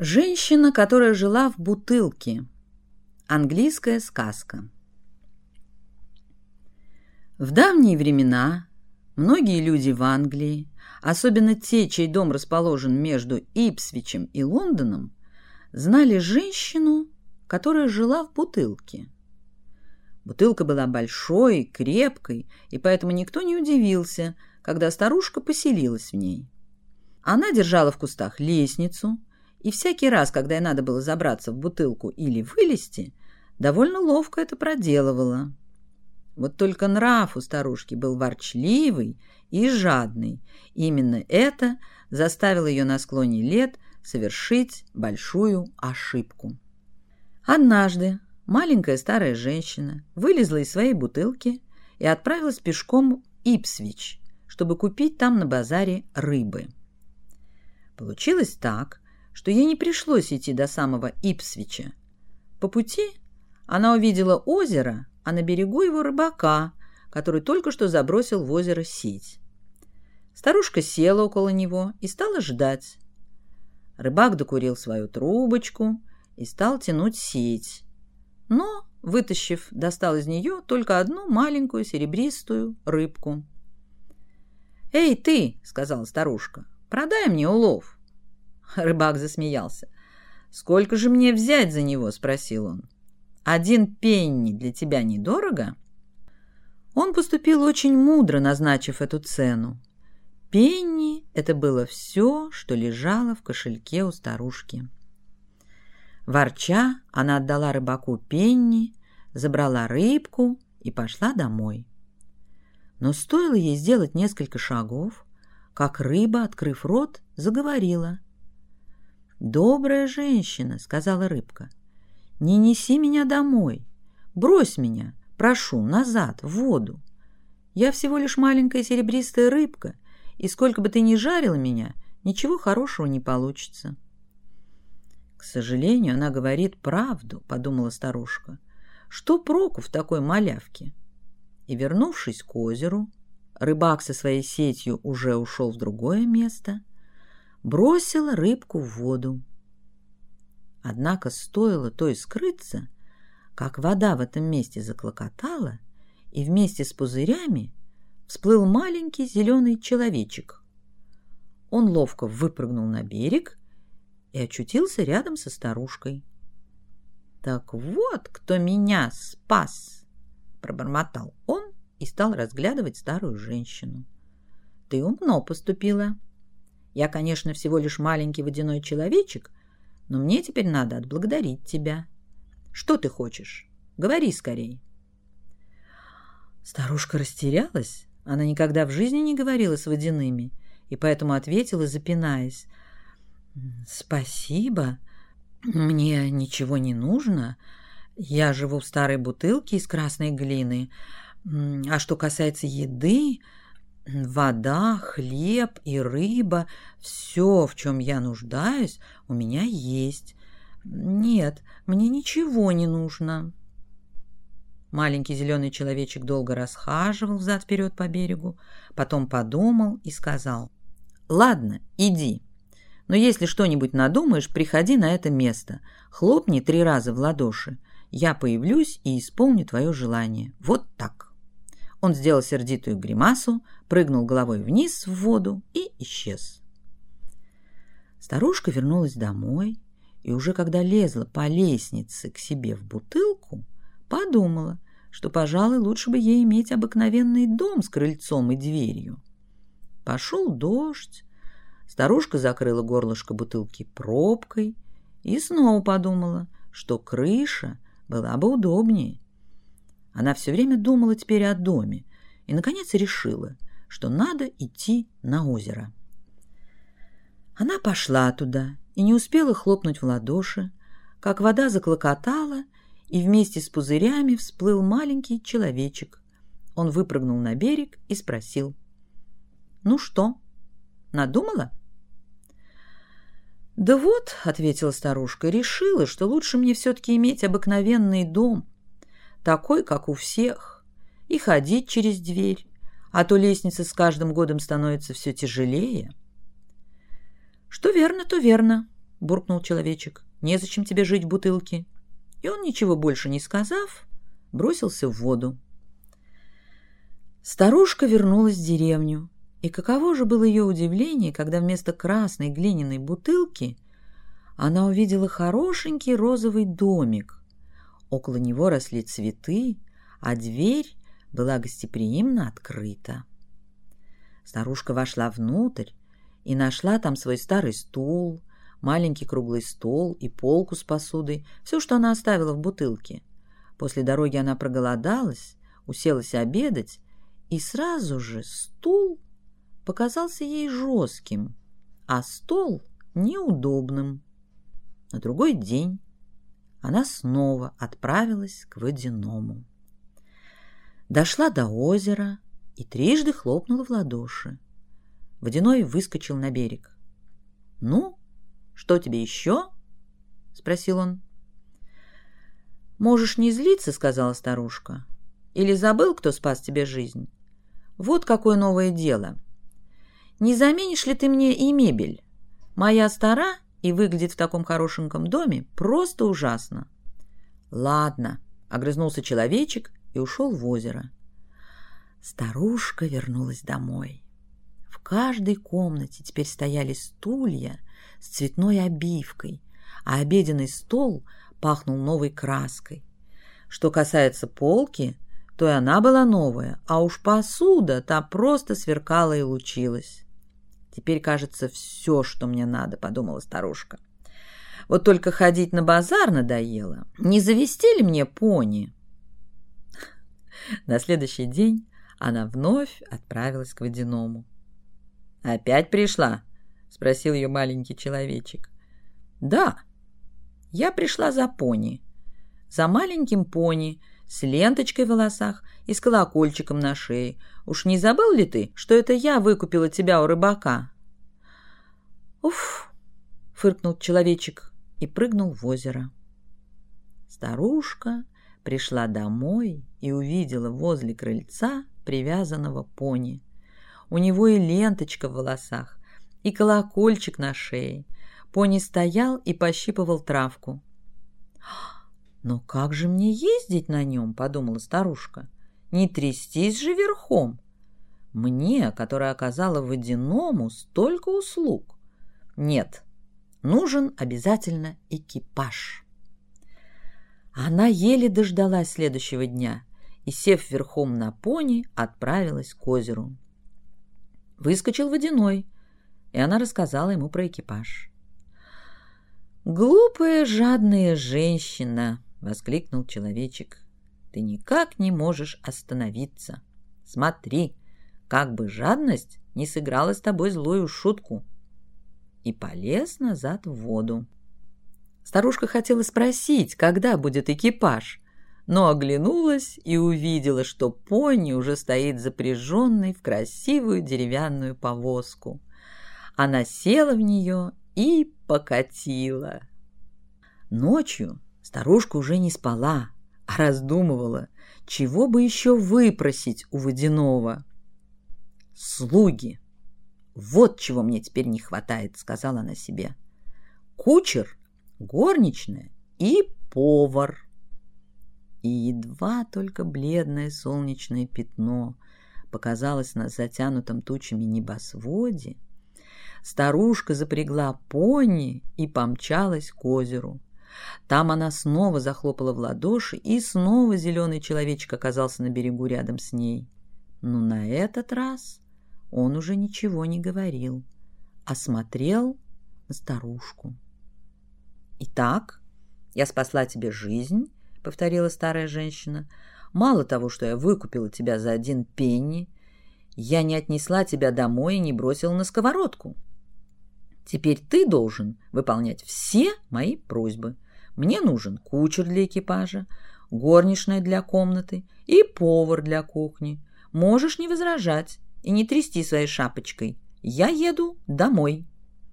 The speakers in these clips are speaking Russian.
Женщина, которая жила в бутылке. Английская сказка. В давние времена многие люди в Англии, особенно те, чей дом расположен между Ипсвичем и Лондоном, знали женщину, которая жила в бутылке. Бутылка была большой, крепкой, и поэтому никто не удивился, когда старушка поселилась в ней. Она держала в кустах лестницу, и всякий раз, когда ей надо было забраться в бутылку или вылезти, довольно ловко это проделывала. Вот только нрав у старушки был ворчливый и жадный. И именно это заставило ее на склоне лет совершить большую ошибку. Однажды маленькая старая женщина вылезла из своей бутылки и отправилась пешком в Ипсвич, чтобы купить там на базаре рыбы. Получилось так, что ей не пришлось идти до самого Ипсвича. По пути она увидела озеро, а на берегу его рыбака, который только что забросил в озеро сеть. Старушка села около него и стала ждать. Рыбак докурил свою трубочку и стал тянуть сеть, но, вытащив, достал из нее только одну маленькую серебристую рыбку. «Эй, ты!» — сказала старушка. «Продай мне улов». Рыбак засмеялся. «Сколько же мне взять за него?» — спросил он. «1 пенни для тебя недорого?» Он поступил очень мудро, назначив эту цену. Пенни — это было все, что лежало в кошельке у старушки. Ворча, она отдала рыбаку пенни, забрала рыбку и пошла домой. Но стоило ей сделать несколько шагов, как рыба, открыв рот, заговорила. «Добрая женщина», — сказала рыбка, — «не неси меня домой. Брось меня, прошу, назад, в воду. Я всего лишь маленькая серебристая рыбка, и сколько бы ты ни жарила меня, ничего хорошего не получится». «К сожалению, она говорит правду», — подумала старушка. «Что проку в такой малявке?» И, вернувшись к озеру, рыбак со своей сетью уже ушел в другое место, бросила рыбку в воду. Однако стоило той скрыться, как вода в этом месте заклокотала, и вместе с пузырями всплыл маленький зеленый человечек. Он ловко выпрыгнул на берег и очутился рядом со старушкой. «Так вот, кто меня спас!» — пробормотал он и стал разглядывать старую женщину. «Ты умно поступила. Я, конечно, всего лишь маленький водяной человечек, но мне теперь надо отблагодарить тебя. Что ты хочешь? Говори скорей». Старушка растерялась. Она никогда в жизни не говорила с водяными, и поэтому ответила, запинаясь: «Спасибо, мне ничего не нужно. Я живу в старой бутылке из красной глины. А что касается еды, вода, хлеб и рыба, все, в чем я нуждаюсь, у меня есть. Нет, мне ничего не нужно». Маленький зеленый человечек долго расхаживал взад-вперед по берегу, потом подумал и сказал: «Ладно, иди, но если что-нибудь надумаешь, приходи на это место, хлопни 3 раза в ладоши, я появлюсь и исполню твое желание. Вот так». Он сделал сердитую гримасу, прыгнул головой вниз в воду и исчез. Старушка вернулась домой и уже когда лезла по лестнице к себе в бутылку, подумала, что, пожалуй, лучше бы ей иметь обыкновенный дом с крыльцом и дверью. Пошел дождь, старушка закрыла горлышко бутылки пробкой и снова подумала, что крыша была бы удобнее. Она все время думала теперь о доме и, наконец, решила, что надо идти на озеро. Она пошла туда и не успела хлопнуть в ладоши, как вода заклокотала, и вместе с пузырями всплыл маленький человечек. Он выпрыгнул на берег и спросил: «Ну что, надумала?» «Да вот», — ответила старушка, — «решила, что лучше мне все-таки иметь обыкновенный дом, такой, как у всех, и ходить через дверь, а то лестница с каждым годом становится все тяжелее». «Что верно, то верно. — буркнул человечек. «Незачем тебе жить в бутылке». И он, ничего больше не сказав, бросился в воду. Старушка вернулась в деревню. И каково же было ее удивление, когда вместо красной глиняной бутылки она увидела хорошенький розовый домик. Около него росли цветы, а дверь была гостеприимно открыта. Старушка вошла внутрь и нашла там свой старый стул, маленький круглый стол и полку с посудой, все, что она оставила в бутылке. После дороги она проголодалась, уселась обедать, и сразу же стул показался ей жестким, а стол неудобным. На другой день она снова отправилась к водяному. Дошла до озера и трижды хлопнула в ладоши. Водяной выскочил на берег. «Ну, что тебе еще?» — спросил он. «Можешь не злиться, — сказала старушка. Или забыл, кто спас тебе жизнь? Вот какое новое дело. Не заменишь ли ты мне и мебель? Моя стара и выглядит в таком хорошеньком доме просто ужасно». «Ладно», — огрызнулся человечек и ушел в озеро. Старушка вернулась домой. В каждой комнате теперь стояли стулья с цветной обивкой, а обеденный стол пахнул новой краской. Что касается полки, то и она была новая, а уж посуда та просто сверкала и лучилась. «Теперь, кажется, все, что мне надо», — подумала старушка. «Вот только ходить на базар надоело. Не завести ли мне пони?» На следующий день она вновь отправилась к водяному. «Опять пришла?» — спросил ее маленький человечек. «Да, я пришла за пони. За маленьким пони с ленточкой в волосах и с колокольчиком на шее. Уж не забыл ли ты, что это я выкупила тебя у рыбака?» «Уф!» — фыркнул человечек и прыгнул в озеро. Старушка пришла домой и увидела возле крыльца привязанного пони. У него и ленточка в волосах, и колокольчик на шее. Пони стоял и пощипывал травку. «Но как же мне ездить на нем?» — подумала старушка. «Не трястись же верхом! Мне, которая оказала водяному столько услуг! Нет, нужен обязательно экипаж». Она еле дождалась следующего дня и, сев верхом на пони, отправилась к озеру. Выскочил водяной, и она рассказала ему про экипаж. «Глупая, жадная женщина!» — воскликнул человечек. «Ты никак не можешь остановиться. Смотри, как бы жадность не сыграла с тобой злую шутку». И полез назад в воду. Старушка хотела спросить, когда будет экипаж, но оглянулась и увидела, что пони уже стоит запряженный в красивую деревянную повозку. Она села в нее и покатила. Ночью старушка уже не спала, а раздумывала, чего бы еще выпросить у водяного. «Слуги! Вот чего мне теперь не хватает», — сказала она себе. «Кучер, горничная и повар». И едва только бледное солнечное пятно показалось на затянутом тучами небосводе, старушка запрягла пони и помчалась к озеру. Там она снова захлопала в ладоши, и снова зеленый человечек оказался на берегу рядом с ней. Но на этот раз он уже ничего не говорил, а смотрел на старушку. «Итак, я спасла тебе жизнь», — повторила старая женщина. «Мало того, что я выкупила тебя за 1 пенни, я не отнесла тебя домой и не бросила на сковородку. Теперь ты должен выполнять все мои просьбы. Мне нужен кучер для экипажа, горничная для комнаты и повар для кухни. Можешь не возражать и не трясти своей шапочкой. Я еду домой».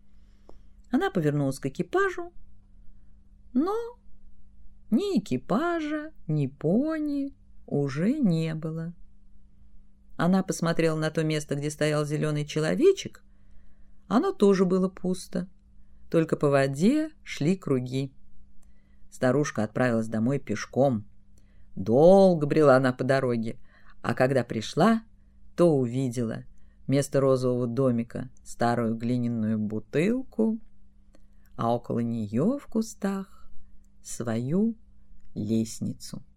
Она повернулась к экипажу, но ни экипажа, ни пони уже не было. Она посмотрела на то место, где стоял зеленый человечек. Оно тоже было пусто. только по воде шли круги. Старушка отправилась домой пешком. Долго брела она по дороге, а когда пришла, то увидела вместо розового домика старую глиняную бутылку, а около нее в кустах свою лестницу.